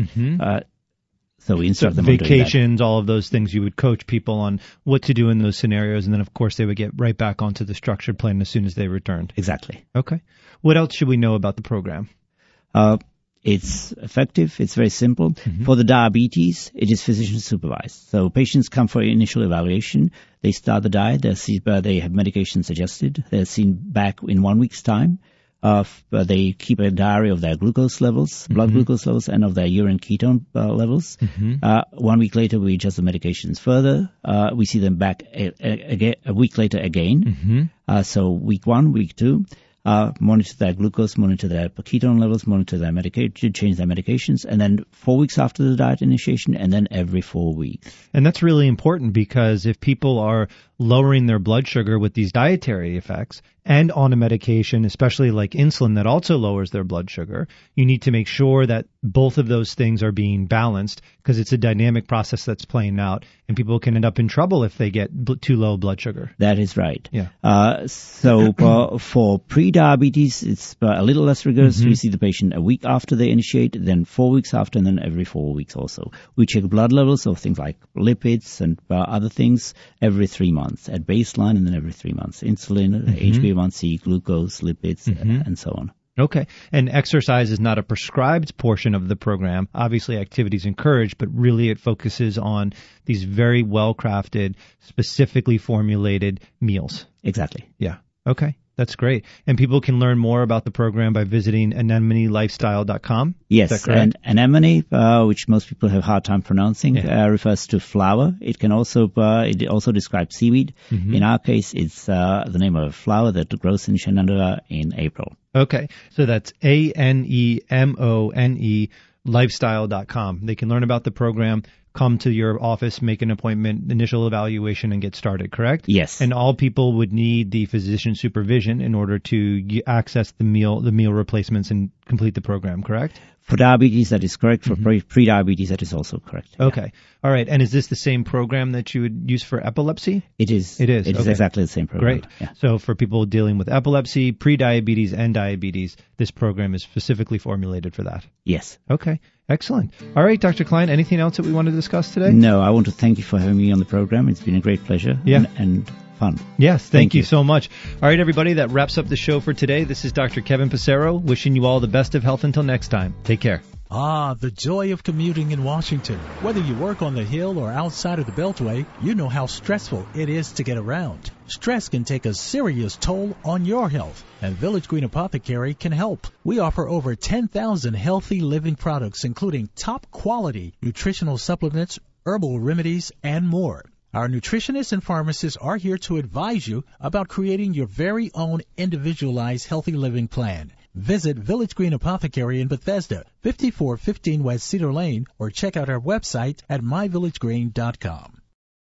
So we instruct them on doing that. Vacations, all of those things, you would coach people on what to do in those scenarios, and then of course they would get right back onto the structured plan as soon as they returned. Exactly. Okay. What else should we know about the program? It's effective. It's very simple. For the diabetes, it is physician supervised. So patients come for initial evaluation. They start the diet. They have medication suggested. They're seen back in 1 week's time. They keep a diary of their glucose levels, blood glucose levels, and of their urine ketone levels. 1 week later, we adjust the medications further. We see them back a week later again. So week 1, week 2. Monitor their glucose, monitor their ketone levels, monitor their medication, change their medications, and then 4 weeks after the diet initiation, and then every 4 weeks. And that's really important because if people are lowering their blood sugar with these dietary effects and on a medication, especially like insulin that also lowers their blood sugar, you need to make sure that both of those things are being balanced because it's a dynamic process that's playing out, and people can end up in trouble if they get too low blood sugar. That is right. Yeah. So for pre-diabetes, it's a little less rigorous. We see the patient a week after they initiate, then 4 weeks after, and then every 4 weeks also. We check blood levels of things like lipids and other things every 3 months at baseline, and then every 3 months. Insulin, HbA1c, glucose, lipids, and so on. Okay. And exercise is not a prescribed portion of the program. Obviously, activity is encouraged, but really it focuses on these very well-crafted, specifically formulated meals. Exactly. Yeah. Okay. That's great. And people can learn more about the program by visiting anemonelifestyle.com? Yes, is that correct? And anemone, which most people have a hard time pronouncing, refers to flower. It can also it also describes seaweed. In our case, it's the name of a flower that grows in Shenandoah in April. Okay, so that's ANEMONE lifestyle.com. They can learn about the program, come to your office, make an appointment, initial evaluation, and get started, correct? Yes. And all people would need the physician supervision in order to access the meal replacements and complete the program, correct? For diabetes, that is correct. For pre-diabetes, that is also correct. Okay. All right. And is this the same program that you would use for epilepsy? It is. It is. It is exactly the same program. Great. Yeah. So for people dealing with epilepsy, pre-diabetes, and diabetes, this program is specifically formulated for that. Yes. Okay. Excellent. All right, Dr. Klein, anything else that we want to discuss today? No, I want to thank you for having me on the program. It's been a great pleasure and fun. Yes, thank you so much. All right, everybody, that wraps up the show for today. This is Dr. Kevin Passero, wishing you all the best of health until next time. Take care. Ah, the joy of commuting in Washington. Whether you work on the Hill or outside of the Beltway, you know how stressful it is to get around. Stress can take a serious toll on your health, and Village Green Apothecary can help. We offer over 10,000 healthy living products, including top quality nutritional supplements, herbal remedies, and more. Our nutritionists and pharmacists are here to advise you about creating your very own individualized healthy living plan. Visit Village Green Apothecary in Bethesda, 5415 West Cedar Lane, or check out our website at myvillagegreen.com.